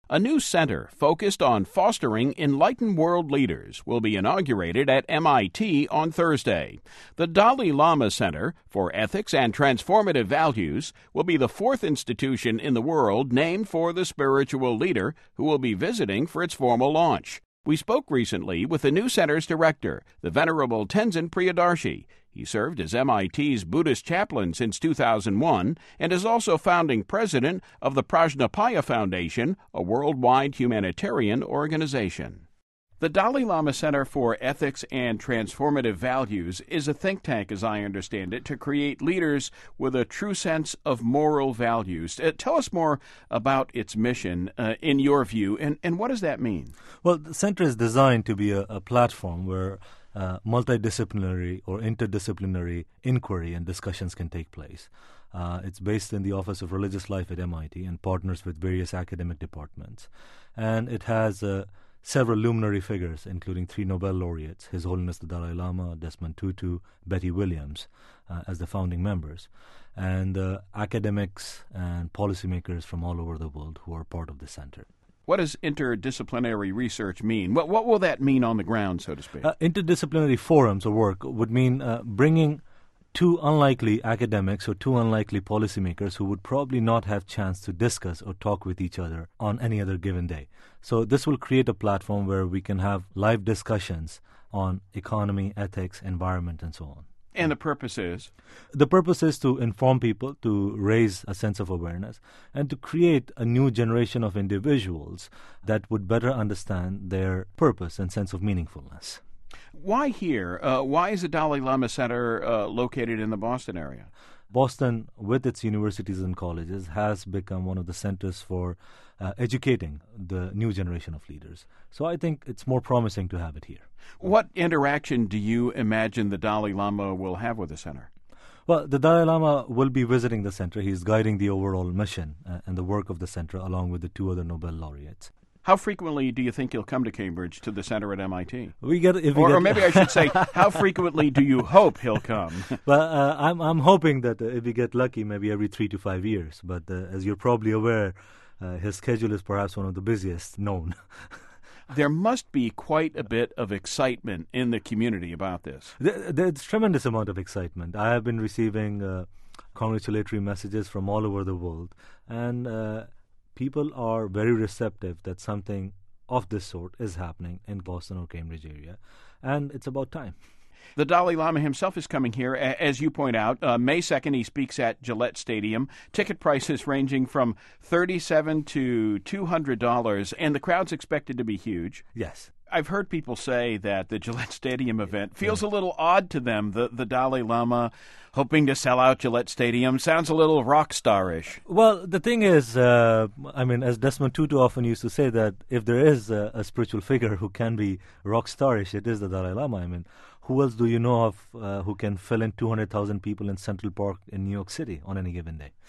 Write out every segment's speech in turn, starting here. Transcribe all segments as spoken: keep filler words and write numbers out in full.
A new center focused on fostering enlightened world leaders will be inaugurated at M I T on Thursday. The Dalai Lama Center for Ethics and Transformative Values will be the fourth institution in the world named for the spiritual leader who will be visiting for its formal launch. We spoke recently with the new center's director, the Venerable Tenzin Priyadarshi. He served as M I T's Buddhist chaplain since two thousand one and is also founding president of the Prajnapaya Foundation, a worldwide humanitarian organization. The Dalai Lama Center for Ethics and Transformative Values is a think tank, as I understand it, to create leaders with a true sense of moral values. Uh, tell us more about its mission, uh, in your view, and, and what does that mean? Well, the center is designed to be a, a platform where uh, multidisciplinary or interdisciplinary inquiry and discussions can take place. Uh, it's based in the Office of Religious Life at M I T and partners with various academic departments. And it has uh, several luminary figures, including three Nobel laureates, His Holiness the Dalai Lama, Desmond Tutu, Betty Williams, uh, as the founding members, and uh, academics and policymakers from all over the world who are part of the center. What does interdisciplinary research mean? What, what will that mean on the ground, so to speak? Uh, interdisciplinary forums or work would mean uh, bringing two unlikely academics or two unlikely policymakers who would probably not have chance to discuss or talk with each other on any other given day. So this will create a platform where we can have live discussions on economy, ethics, environment, and so on. And the purpose is? The purpose is to inform people, to raise a sense of awareness, and to create a new generation of individuals that would better understand their purpose and sense of meaningfulness. Why here? Uh, why is the Dalai Lama Center uh, located in the Boston area? Boston, with its universities and colleges, has become one of the centers for uh, educating the new generation of leaders. So I think it's more promising to have it here. What interaction do you imagine the Dalai Lama will have with the center? Well, the Dalai Lama will be visiting the center. He's guiding the overall mission uh, and the work of the center, along with the two other Nobel laureates. How frequently do you think he'll come to Cambridge, to the center at M I T? We get, if we or, get or maybe I should say, how frequently do you hope he'll come? Well, uh, I'm I'm hoping that uh, if we get lucky, maybe every three to five years. But uh, as you're probably aware, uh, his schedule is perhaps one of the busiest known. There must be quite a bit of excitement in the community about this. There, there's tremendous amount of excitement. I have been receiving uh, congratulatory messages from all over the world, and uh, people are very receptive that something of this sort is happening in Boston or Cambridge area, and it's about time. The Dalai Lama himself is coming here, as you point out. Uh, May second, he speaks at Gillette Stadium. Ticket prices ranging from thirty-seven dollars to two hundred dollars, and the crowd's expected to be huge. Yes. I've heard people say that the Gillette Stadium event feels a little odd to them. The, the Dalai Lama hoping to sell out Gillette Stadium sounds a little rock star-ish. Well, the thing is, uh, I mean, as Desmond Tutu often used to say, that if there is a, a spiritual figure who can be rock star-ish, it is the Dalai Lama. I mean, who else do you know of uh, who can fill in two hundred thousand people in Central Park in New York City on any given day?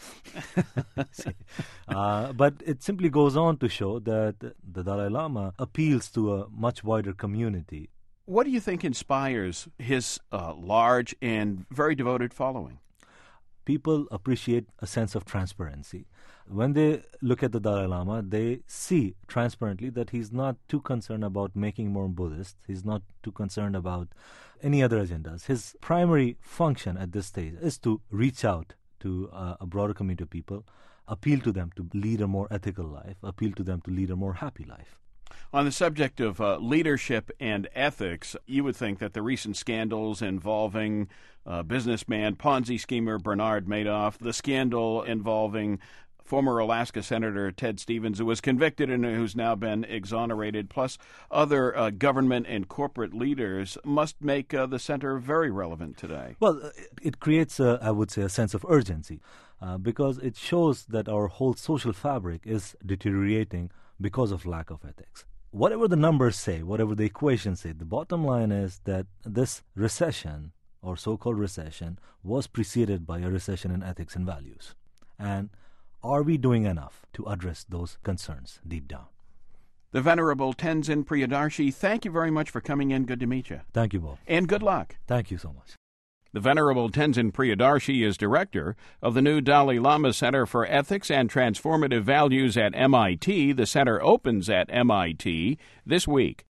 uh, but it simply goes on to show that the Dalai Lama appeals to a much wider community. What do you think inspires his uh, large and very devoted following? People appreciate a sense of transparency. When they look at the Dalai Lama, they see transparently that he's not too concerned about making more Buddhist. He's not too concerned about any other agendas. His primary function at this stage is to reach out to uh, a broader community of people, appeal to them to lead a more ethical life, appeal to them to lead a more happy life. On the subject of uh, leadership and ethics, you would think that the recent scandals involving uh, businessman, Ponzi schemer Bernard Madoff, the scandal involving former Alaska Senator Ted Stevens, who was convicted and who's now been exonerated, plus other uh, government and corporate leaders, must make uh, the center very relevant today. Well, it creates, a, I would say, a sense of urgency uh, because it shows that our whole social fabric is deteriorating because of lack of ethics. Whatever the numbers say, whatever the equations say, the bottom line is that this recession, or so-called recession, was preceded by a recession in ethics and values. And are we doing enough to address those concerns deep down? The Venerable Tenzin Priyadarshi, thank you very much for coming in. Good to meet you. Thank you, Bob. And good luck. Thank you so much. The Venerable Tenzin Priyadarshi is director of the new Dalai Lama Center for Ethics and Transformative Values at M I T. The center opens at M I T this week.